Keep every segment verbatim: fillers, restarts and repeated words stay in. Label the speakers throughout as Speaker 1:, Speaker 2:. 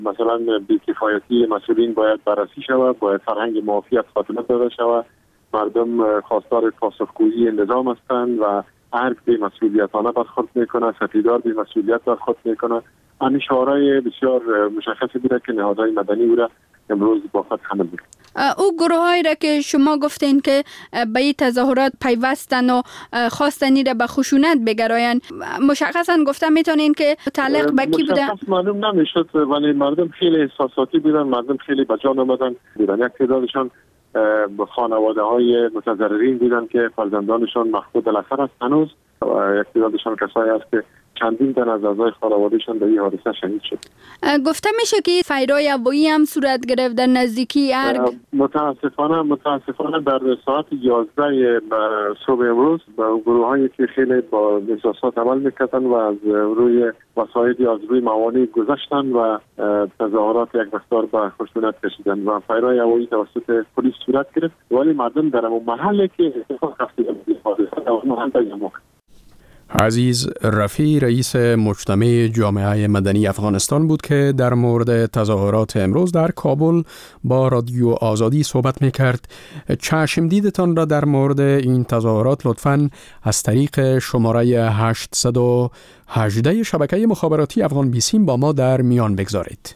Speaker 1: مثلا بی‌کفایتی مسئولین باید بررسی شود، باید فرهنگ معافیت خاتمه داده شود. مردم خواستار پاسخگویی نظام هستند و هر بی مسئولیتانه برخورد میکنه، سفیدار بی مسئولیت برخورد میکنه. همین شعارهای بسیار مشخصی بوده که نهادهای مدنی بوده امروز با خود حمل بود.
Speaker 2: او گروه هایی را که شما گفتین که به این تظاهرات پیوستن و خواستنی را به خشونت بگراین، مشخصا گفته میتونین که متعلق به کی بوده؟
Speaker 1: مشخص معلوم نمیشد، ولی مردم خیلی احساساتی بودن، مردم خیلی بجان آمدن بودن. یک تعدادشان خانواده های متضررین بودن که فرزندانشان مفقود الاثر است هنوز، و یک تعدادشان کسایی است که چندین تن از اعضای خانوادهشان در این حادثه شهید شد.
Speaker 2: گفته میشه که فیرای هوایی هم صورت گرفت در نزدیکی ارگ.
Speaker 1: متاسفانه متاسفانه در ساعت یازده صبح امروز با گروه هایی که خیلی با احساسات عمل میکردن و از روی وسایل از روی موانع گذشتن و تظاهرات یک مقدار به خشونت کشیدن و فیرای هوایی توسط پلیس صورت گرفت، ولی مردم در اون محله که اتفاق افتاده بود.
Speaker 3: عزیز رفیع رئیس مجتمع جامعه مدنی افغانستان بود که در مورد تظاهرات امروز در کابل با رادیو آزادی صحبت میکرد. چشم دیدتان را در مورد این تظاهرات لطفاً از طریق شماره هشتصد و هجده شبکه مخابراتی افغان بیسیم با ما در میان بگذارید.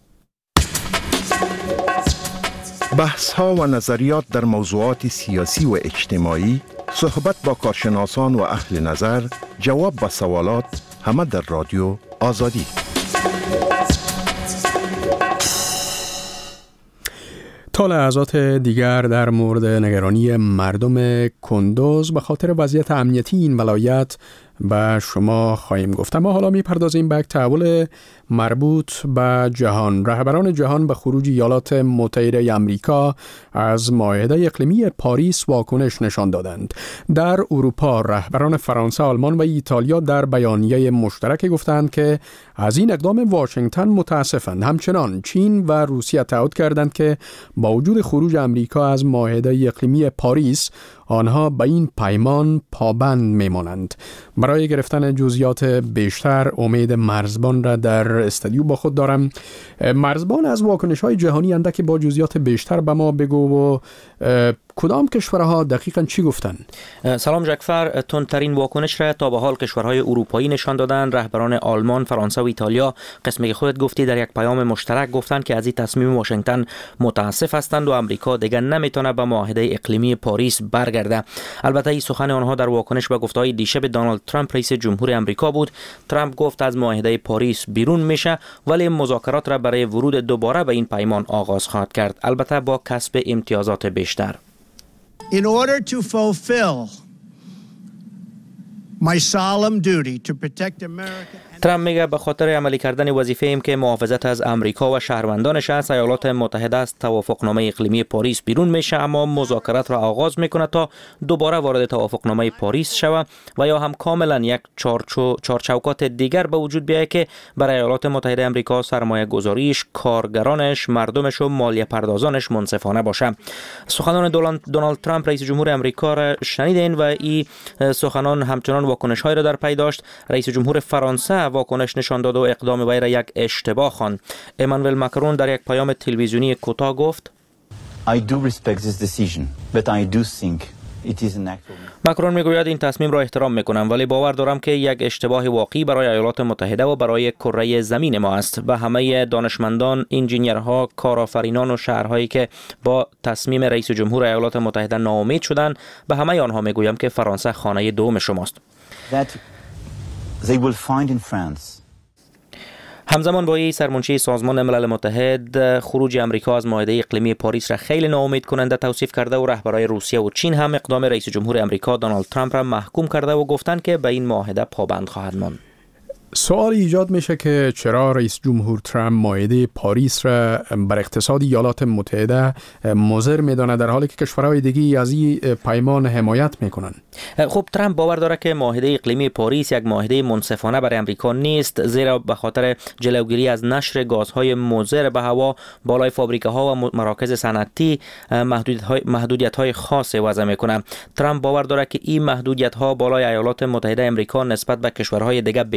Speaker 4: بحث ها و نظریات در موضوعات سیاسی و اجتماعی، صحبت با کارشناسان و اهل نظر، جواب به سوالات، همه در رادیو آزادی.
Speaker 3: تا لحظات دیگر در مورد نگرانی مردم کندوز به خاطر وضعیت امنیتی این ولایت به شما خواهیم گفت. ما حالا میپردازیم به یک تحول مربوط به جهان. رهبران جهان به خروج ایالات متحده آمریکا از معاهده اقلیمی پاریس واکنش نشان دادند. در اروپا رهبران فرانسه، آلمان و ایتالیا در بیانیه مشترک گفتند که از این اقدام واشنگتن متاسفند. همچنان چین و روسیه تعهد کردند که با وجود خروج آمریکا از معاهده اقلیمی پاریس آنها به این پیمان پابند میمانند. برای گرفتن جزئیات بیشتر امید مرزبان را در استودیو با خود دارم. مرزبان، از واکنش‌های جهانی اندک با جزئیات بیشتر به ما بگو و کدام کشورها دقیقاً چی گفتن؟
Speaker 5: سلام جعفر، تندترین واکنش را تا به حال کشورهای اروپایی نشان دادن. رهبران آلمان، فرانسه و ایتالیا قسمی که خودت گفتی در یک پیام مشترک گفتند که از این تصمیم واشنگتن متاسف هستند و آمریکا دیگر نمیتونه به معاهده اقلیمی پاریس برگرده. البته این سخن آنها در واکنش به گفته‌های دیشب دونالد ترامپ رئیس جمهور آمریکا بود. ترامپ گفت از معاهده پاریس بیرون میشه ولی مذاکرات را برای ورود دوباره به این پیمان آغاز خواهد کرد، البته با کسب امتیازات بیشتر.
Speaker 6: In order to fulfill my solemn duty to protect America.
Speaker 5: ترامپ میگه به خاطر عملی کردن وظیفه ایم که محافظت از امریکا و شهروندانش است، ایالات متحده از توافقنامه اقلیمی پاریس بیرون میشه اما مذاکرات را آغاز میکنه تا دوباره وارد توافقنامه پاریس شود و یا هم کاملا یک چارچوکات دیگر به وجود بیاید که برای ایالات متحده امریکا سرمایه گذاریش، کارگرانش، مردمش و مالیه پردازانش منصفانه باشه. سخنان دونالد ترامپ رئیس جمهور امریکا را شنیدین و این سخنان همچنان واکنش‌های را در پی داشت. رئیس جمهور فرانسه واکنش نشان داد و اقدام وی را یک اشتباه خواند. امانوئل ماکرون در یک پیام تلویزیونی کوتاه گفت
Speaker 7: I do respect this decision, but I do think it is an act of...
Speaker 5: ماکرون میگوید این تصمیم را احترام میکنم ولی باور دارم که یک اشتباه واقعی برای ایالات متحده و برای کره زمین ما است. به همه دانشمندان، انجینیرها، کارآفرینان و شهرهایی که با تصمیم رئیس جمهور ایالات متحده ناامید شدند، به همه آنها میگویم که فرانسه خانه دوم شماست.
Speaker 7: That they will find in France.
Speaker 5: همزمان با این سرمنشی سازمان ملل متحد خروج امریکا از معاهده اقلیمی پاریس را خیلی ناامید کننده توصیف کرده و رهبران روسیه و چین هم اقدام رئیس جمهور امریکا دونالد ترامپ را محکوم کرده و گفتند که به این معاهده پابند خواهد ماند.
Speaker 3: سوال ایجاد میشه که چرا رئیس جمهور ترامپ معاهده پاریس را بر اقتصاد ایالات متحده مضر میدونه در حالی که کشورهای دیگه از این پیمان حمایت میکنن؟
Speaker 5: خب ترامپ باور داره که معاهده اقلیمی پاریس یک معاهده منصفانه برای امریکا نیست، زیرا به خاطر جلوگیری از نشر گازهای مضر به هوا بالای فابریکه‌ها و مراکز صنعتی محدودیت‌های خاصی وضع میکنه. ترامپ باور داره که این محدودیت‌ها بالای ایالات متحده امریکا نسبت به کشورهای دیگه بیشتر است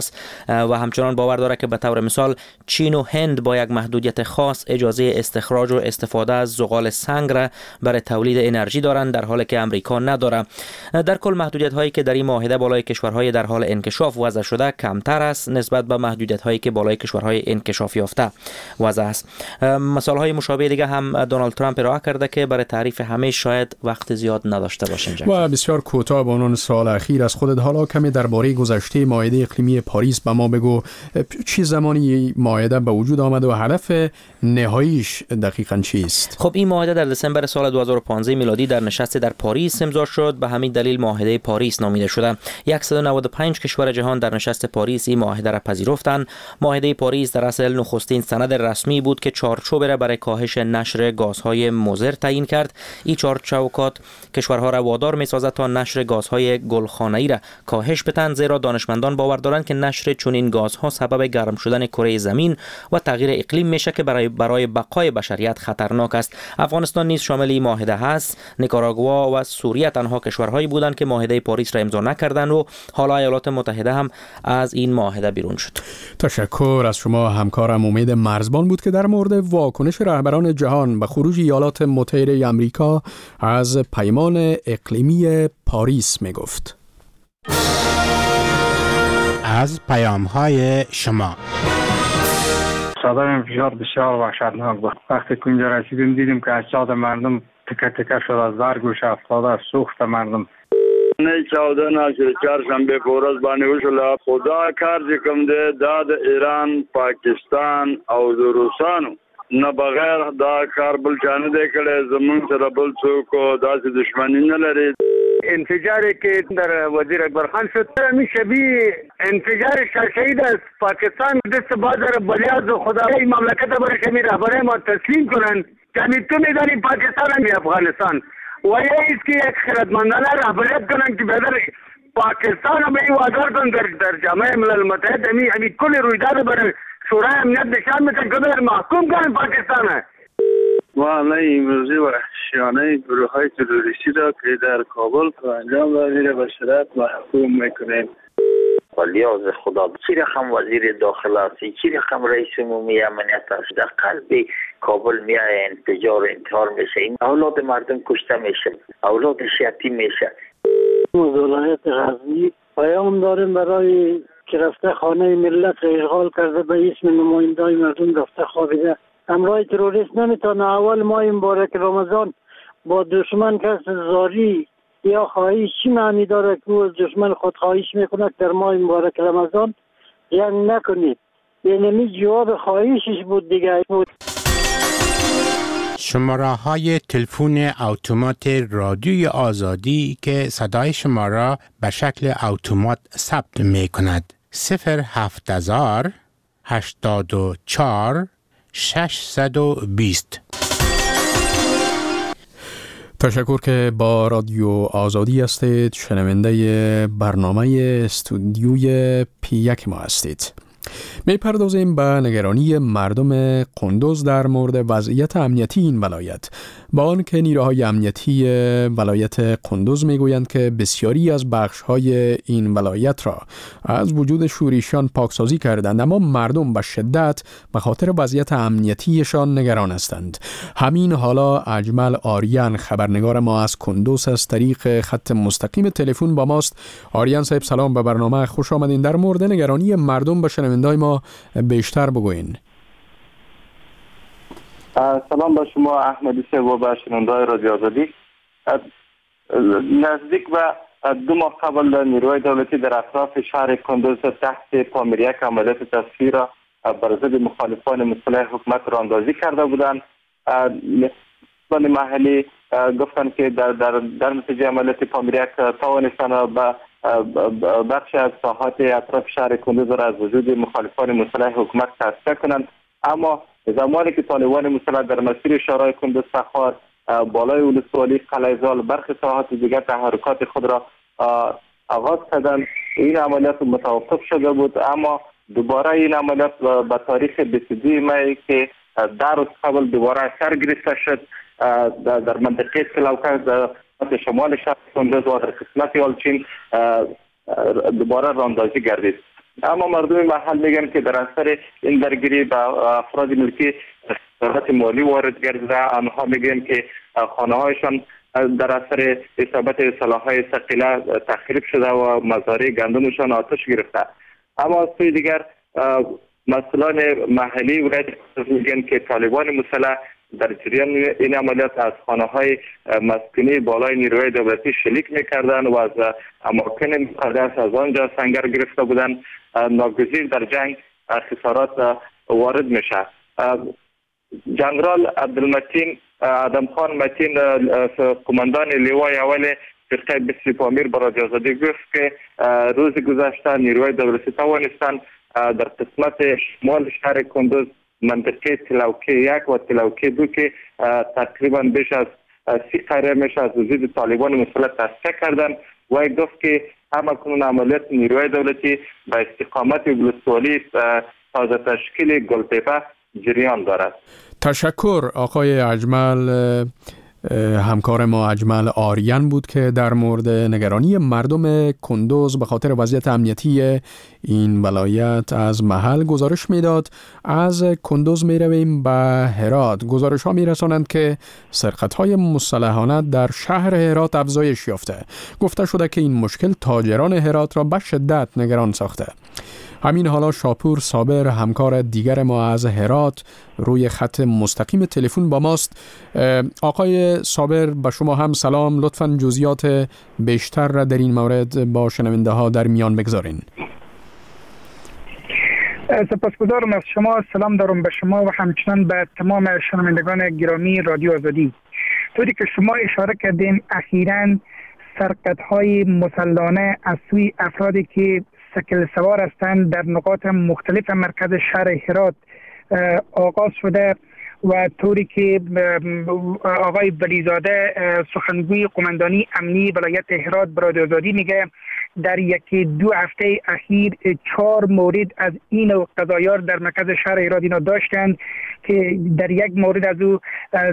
Speaker 5: است و همچنان باور دارد که به طور مثال چین و هند با یک محدودیت خاص اجازه استخراج و استفاده از زغال سنگ را برای تولید انرژی دارند، در حالی که امریکا ندارد. در کل محدودیت هایی که در این معاهده بالای کشورهای در حال انکشاف وضع شده کمتر است نسبت به محدودیت هایی که بالای کشورهای انکشاف یافته وضع است. مثال های مشابه دیگه هم دونالد ترامپ ارائه کرده که برای تعریف همه شاید وقت زیاد نداشته باشیم.
Speaker 3: و بسیار کوتاه به عنوان سوال اخیر از خودت، حالا کمی درباره گذشته معاهده اقلیمی پاریس به ما بگو. چه زمانی معاهده به وجود آمد و هدف نهاییش دقیقاً چیست؟
Speaker 5: خب این معاهده در دسامبر سال دو هزار و پانزده میلادی در نشست در پاریس امضا شد. به همین دلیل معاهده پاریس نامیده شده. صد و نود و پنج کشور جهان در نشست پاریس این معاهده را پذیرفتند. معاهده پاریس در اصل نخستین سند رسمی بود که چارچوب را برای کاهش نشر گازهای مضر تعیین کرد. این چارچوبات کشورها را وادار می‌سازد تا نشر گازهای گلخانه‌ای را کاهش بدهند، زیرا دانشمندان باور دارند که نشر چنین گازها سبب گرم شدن کره زمین و تغییر اقلیم میشه که برای برای بقای بشریت خطرناک است. افغانستان نیز شامل این معاهده است. نیکاراگوا و سوریه تنها کشورهایی بودند که معاهده پاریس را امضا نکردند و حالا ایالات متحده هم از این معاهده بیرون شد.
Speaker 3: تشکر از شما. همکارم امید مرزبان بود که در مورد واکنش رهبران جهان به خروج ایالات متحده آمریکا از پیمان اقلیمی پاریس می گفت.
Speaker 8: از پیام‌های شما.
Speaker 9: صدای انفجار بسیار وحشتناک بود. وقتی که اینجا رسیدیم دیدیم که اجساد مردم تکه تکه شد، از در گوش افتاده، سوخت مردم.
Speaker 10: نه چودہ نشر چهارشنبه پورز باندې وشوله. خدا کار چې کوم دی دا د ایران، پاکستان او د روسانو نه بغیر دا کار بل چا نه دی کړی. زمونږ سره بل څوک داسې دشمني نه لري.
Speaker 9: انفجاری که در وزیر اکبر خان شد می شبیه انفجار شهید از پاکستان دست بازار بلیاز و خدای مملکت برای شمی رهبره ما تسلیم کنن که تو میدانی پاکستان هم افغانستان و یا اس کی یک خردمندانه رهبریت کنن که بدر پاکستان هم ای وادار کن در, در جامعه ملل متحد همی همی کل رویداد برای شورای امنیت نشان میتن که بدر محکوم کنن پاکستان ہے.
Speaker 10: معامله امروزی وحشیانه گروه های تروریستی را که در کابل که انجام دادید به شدت محکوم میکنیم.
Speaker 11: ولیاز خدا چی رقم وزیر داخل است، چی رقم رئیس عمومی امنیت است، در قلب کابل میای انفجار انتحار میشه، این اولاد مردم کشته میشه، اولادش یتیم میشه.
Speaker 12: ولایت غزنی پیام داریم برای که رفته خانه ملت را اشغال کرده به اسم نمایندای مردم رفته خوابیده. امرای تروریست نمیتونه اول ماه مبارک رمضان با دشمن کس زاری یا خواهش چی معنی داره که دشمن خود خواهش میکنه در ماه مبارک رمضان جنگ نکنید. یعنی جواب خواهشش بود دیگه بود.
Speaker 8: شماره های تلفن اتومات رادیوی آزادی که صدای شما را به شکل اتومات ثبت می کند: صفر هفت هزار هشتاد و چهار ششصد و بیست.
Speaker 3: تشکر که با رادیو آزادی هستید. شنونده برنامه استودیوی پی یک ما هستید. می پردازیم به نگرانی مردم قندوز در مورد وضعیت امنیتی این ولایت، با آن که نیروهای امنیتی ولایت قندوز می گویند که بسیاری از بخش‌های این ولایت را از وجود شورشیان پاکسازی کردند، اما مردم به شدت به خاطر وضعیت امنیتیشان نگران هستند. همین حالا اجمل آریان خبرنگار ما از قندوز از طریق خط مستقیم تلفن با ماست. آریان صاحب سلام، به برنامه خوش آمدین. در مورد نگرانی مردم به شنوندای ما بیشتر بگوین.
Speaker 13: سلام به شما احمدی صاحب و به شنوندای رادیو آزادی. نزدیک به دو ماه قبل نیروهای دولتی در اطراف شهر قندوز تحت پامریک عملیات تصفیه را بر ضد مخالفان مسلح حکومت را اندازی کرده بودند. مسئولان محلی گفتند که در در در نتیجه عملیات پامریک توانستند به بخش از ساحات اطراف شهر قندوز را از وجود مخالفان مسلح حکومت تصفیه کنند، اما زمانی که طالبان مسلح در مسیر شهرهای قندوز، سخار، بالای ولسوالی، قلعه‌زال برخی ساحات دیگر تحرکات خود را آغاز کردند. این عملیات متوقف شده بود، اما دوباره این عملیات به تاریخ بیست و دو می که در روز قبل دوباره سر گرفته شد در منطقه سلوکه در شمال شهر قندوز و در قسمت یالچین دوباره راندازی گردید. اما مردم محل میگن که در اثر این درگیری با افراد ملکی خسارات مالی وارد گردیده. آنها میگن که خانه هایشان در اثر اصابت سلاح‌های ثقیله تخریب شده و مزارع گندمشان آتش گرفته. اما از سوی دیگر مسئولان محلی ولایت میگن که طالبان مسلح در جریان این عملیات از خانه‌های مسکونی بالای نیروهای دولتی شلیک می‌کردند و از اماکن مقدس از آنجا سنگر گرفته بودند. ناگزیر در جنگ خسارات وارد میشه. جنرال عبدالمتین آدم خان متین قماندان لیوای اول فرقه بسری پامیر با رادیو آزادی گفت که روز گذشته نیروهای دولتی توانستند در قسمت شمال شهر کندوز منطقه تلاوکه یک و تلاوکه دو که تقریبا بیش از سی قریه میشه از وجود طالبان مسلح تصفیه کردن و گفت که همکنون عملیات نیروهای دولتی به استقامت ولسوالی تازه تشکیل گلتپه جریان دارد.
Speaker 3: تشکر آقای اجمل. همکار ما اجمل آریان بود که در مورد نگرانی مردم کندوز به خاطر وضعیت امنیتی این ولایت از محل گزارش میداد. از کندوز می رویم به هرات. گزارش ها می رسانند که سرقت های مسلحانه در شهر هرات افزایش یافته. گفته شده که این مشکل تاجران هرات را به شدت نگران ساخته. همین حالا شاپور صابر همکار دیگر ما از هرات روی خط مستقیم تلفن با ماست. آقای صابر به شما هم سلام. لطفاً جزئیات بیشتر را در این مورد با شنونده ها در میان بگذارین.
Speaker 14: سپاسگزارم از شما. سلام دارم به شما و همچنان به تمام شنوندگان گرامی رادیو آزادی. طوری که شما اشاره کردین اخیراً سرقت‌های مسلحانه از سوی افرادی که سکل سوار هستند در نقاط مختلف مرکز شهر هرات آغاز شده و طوری که آقای ولیزاده سخنگوی قماندانی امنی ولایت هرات به رادیو آزادی میگه در یکی دو هفته اخیر چهار مورد از این و قضایار در مرکز شهر هرات اینا داشتند که در یک مورد از او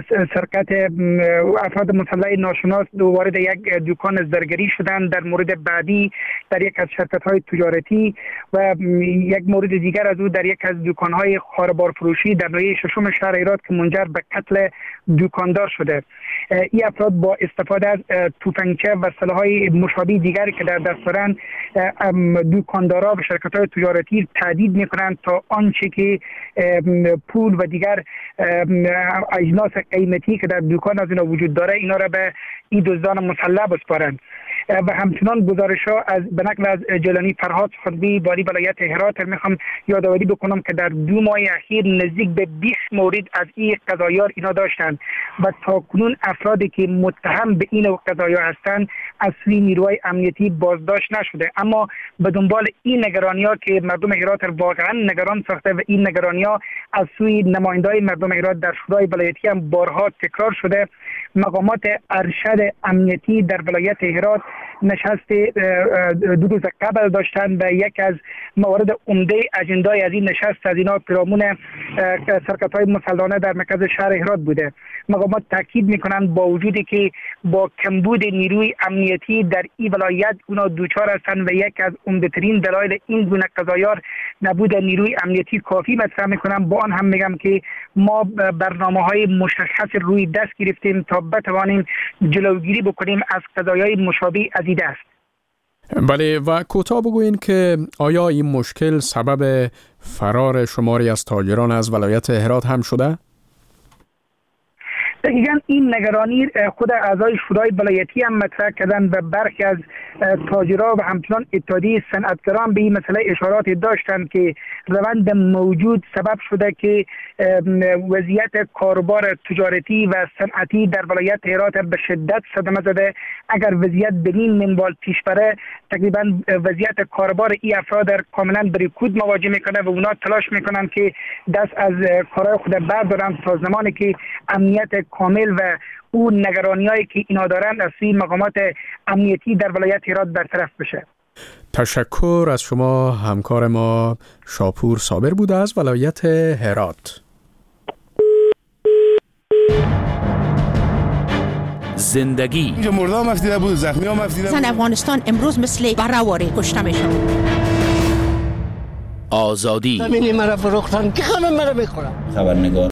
Speaker 14: سرقت افراد مسلح ناشناس وارد یک دکان زرگری شدند. در مورد بعدی در یک از شرکت‌های تجارتی و یک مورد دیگر از او در یک از دکان‌های خاربار فروشی در ناحیه ششم شهر هرات که منجر به قتل دکاندار شده. این افراد با استفاده از توفنگچه و سلاح‌های مشابه دیگری که در دست دارند دکاندارا و شرکت‌های تجارتی تهدید می‌کنند تا آنچه که پول و دیگر اجناس قیمتی که در دکان از اینا وجود داره اینا را به این دزدان مسلح بسپارند. و همچنان گزارش ها از به نقل از جلانی فرهاد سخنگوی والی ولایت هرات میخوام یادآوری بکنم که در دو ماه اخیر نزدیک به بیست مورد از این قضایار اینا داشتند و تاکنون افرادی که متهم به این قضایا هستند از سوی نیروهای امنیتی بازداشت نشده. اما به دنبال این نگرانی ها که مردم هرات واقعا نگران ساخته و این نگرانی ها از سوی نمایندای مردم هرات در شورای ولایتی هم بارها تکرار شده، مقامات ارشد امنیتی در ولایت هرات نشست دو روز قبل داشتند و یک از موارد عمده اجندای از این نشست از اینا پیرامون سرقت‌های مسلحانه در مرکز شهر هرات بوده. مقامات تاکید میکنند با وجودی که با کمبود نیروی امنیتی در این ولایت اونا دوچار هستند و یک از عمده ترین دلایل این گونه قضایار نبود نیروی امنیتی کافی مطرح میکنند. با آن هم میگم که ما برنامه‌های مشخص روی دست گرفتیم تا بتوانیم جلوگیری بکنیم از قضایای مشابه از این دست.
Speaker 3: بله، و کوتاه بگوین که آیا این مشکل سبب فرار شماری از تاجران از ولایت هرات هم شده؟
Speaker 14: دقیقاً این نگرانی خود اعضای شورای ولایتی هم مطرح کردن و برخی از تاجرها و همچنان اتحادیه صنعتگران به این مسئله اشارات داشتند که روند موجود سبب شده که وضعیت کاروبار تجارتی و صنعتی در ولایت هرات به شدت صدمه زده. اگر وضعیت به این منوال پیش بره تقریبا وضعیت کاروبار این افراد در کاملا به رکود مواجه میکنه و اونا تلاش میکنن که دست از کارهای خود بردارن تا زمانی که امنیت کامل و اون نگرانی‌هایی که اینا دارن از سوی مقامات امنیتی در ولایت هرات برطرف بشه.
Speaker 3: تشکر از شما. همکار ما شاپور صابر بود از ولایت هرات.
Speaker 15: زندگی
Speaker 16: اینجا مردم مفتیده بود، زخمی ها مفتیده بود.
Speaker 17: زن افغانستان امروز مثل برهواری کشته میشن.
Speaker 15: آزادی.
Speaker 6: زمینی مرا فروختن که همه مرا میخورن.
Speaker 15: خبرنگار